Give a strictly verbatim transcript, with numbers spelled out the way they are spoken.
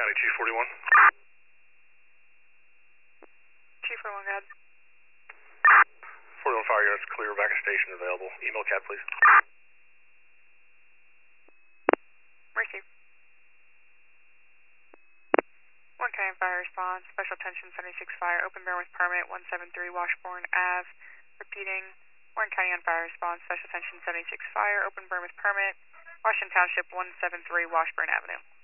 County two forty-one. two forty-one, go ahead. forty-one fire units clear, back of station available. Email cat, please. Receive. Warren County Fire Response, Special Attention seventy-six Fire, open burn with permit one seventy-three Washburn Avenue. Repeating, Warren County on Fire Response, Special Attention seventy-six Fire, open burn with permit, Washington Township one seventy-three Washburn Avenue.